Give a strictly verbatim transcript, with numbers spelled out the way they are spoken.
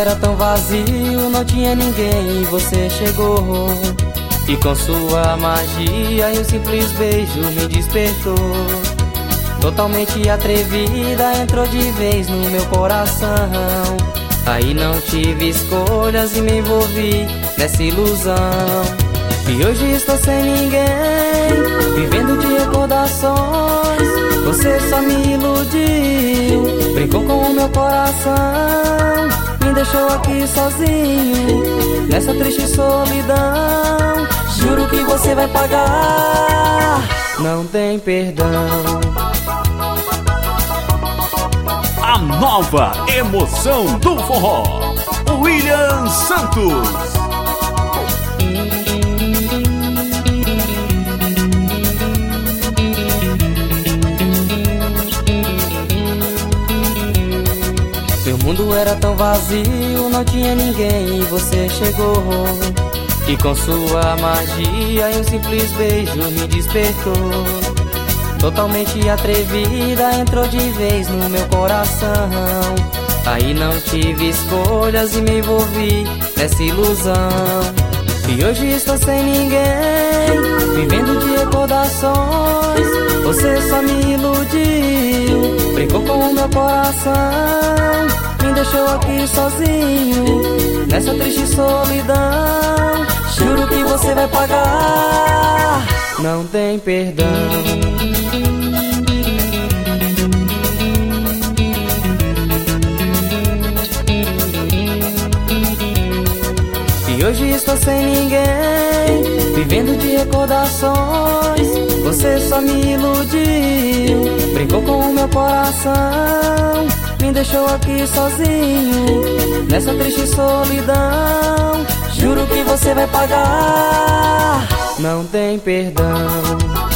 era tão vazio, não tinha ninguém e você chegou. E com sua magia e um simples beijo me despertou. Totalmente atrevida, entrou de vez no meu coração. Aí não tive escolhas e me envolvi nessa ilusão. E hoje estou sem ninguém, vivendo de recordações. Você só me iludiu, brincou com o meu coração, me deixou aqui sozinho, nessa triste solidão. Juro que você vai pagar, não tem perdão. A nova emoção do forró, William Santos. Meu mundo era tão vazio, não tinha ninguém e você chegou. E com sua magia e um simples beijo me despertou. Totalmente atrevida, entrou de vez no meu coração. Aí não tive escolhas e me envolvi nessa ilusão. E hoje estou sem ninguém, vivendo de recordações. Você só me iludiu, brincou com o meu coração, me deixou aqui sozinho, nessa triste solidão. Juro que você vai pagar, não tem perdão. E hoje estou sem ninguém, vivendo de recordações. Você só me iludiu, brincou com o meu coração, me deixou aqui sozinho, nessa triste solidão. Juro que você vai pagar, não tem perdão.